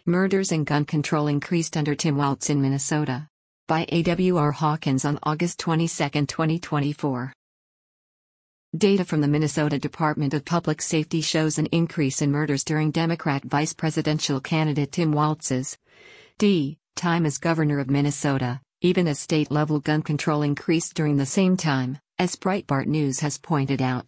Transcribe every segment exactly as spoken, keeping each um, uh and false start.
Murders and gun control increased under Tim Walz in Minnesota. By A W R Hawkins on August twenty-second, twenty twenty-four. Data from the Minnesota Department of Public Safety shows an increase in murders during Democrat vice presidential candidate Tim Walz's D. time as governor of Minnesota, even as state-level gun control increased during the same time, as Breitbart News has pointed out.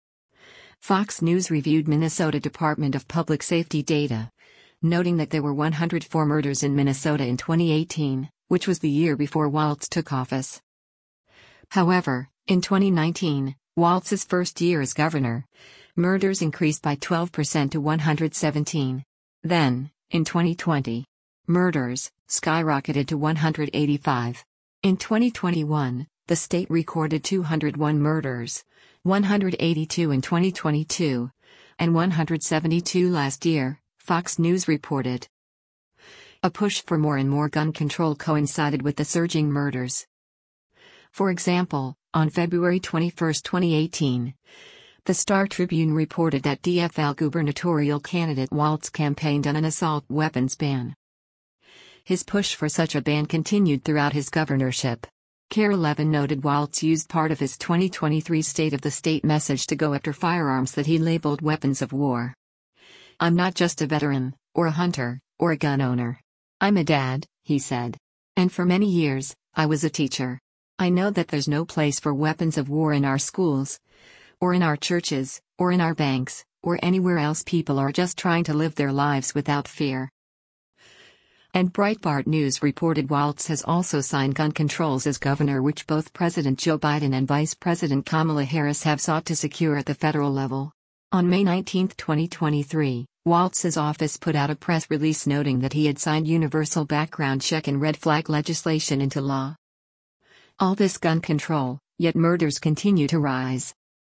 Fox News reviewed Minnesota Department of Public Safety data, noting that there were one hundred four murders in Minnesota in twenty eighteen, which was the year before Walz took office. However, in twenty nineteen, Walz's first year as governor, murders increased by twelve percent to one hundred seventeen. Then, in twenty twenty, murders skyrocketed to one hundred eighty-five. In twenty twenty-one, the state recorded two hundred one murders, one hundred eighty-two in twenty twenty-two, and one hundred seventy-two last year, Fox News reported. A push for more and more gun control coincided with the surging murders. For example, on February twenty-first, twenty eighteen, the Star Tribune reported that D F L gubernatorial candidate Walz campaigned on an assault weapons ban. His push for such a ban continued throughout his governorship. K A R E eleven noted Walz used part of his twenty twenty-three State of the State message to go after firearms that he labeled weapons of war. "I'm not just a veteran, or a hunter, or a gun owner. I'm a dad," he said. "And for many years, I was a teacher. I know that there's no place for weapons of war in our schools, or in our churches, or in our banks, or anywhere else people are just trying to live their lives without fear." And Breitbart News reported Walz has also signed gun controls as governor, which both President Joe Biden and Vice President Kamala Harris have sought to secure at the federal level. On May nineteenth, twenty twenty-three, Walz's office put out a press release noting that he had signed universal background check and red flag legislation into law. All this gun control, yet murders continue to rise.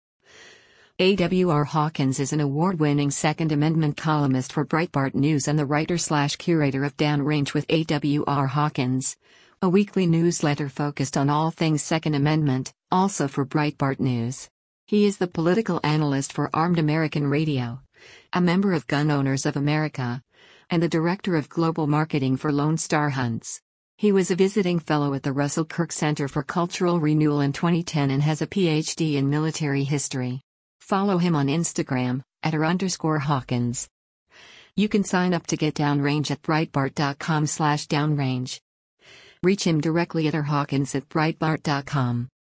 A W R Hawkins is an award-winning Second Amendment columnist for Breitbart News and the writer-slash-curator of Downrange with A W R Hawkins, a weekly newsletter focused on all things Second Amendment, also for Breitbart News. He is the political analyst for Armed American Radio, a member of Gun Owners of America, and the director of global marketing for Lone Star Hunts. He was a visiting fellow at the Russell Kirk Center for Cultural Renewal in twenty ten and has a P H D in military history. Follow him on Instagram, at r underscore Hawkins. You can sign up to get Downrange at breitbart dot com slash downrange. Reach him directly at r hawkins at breitbart dot com.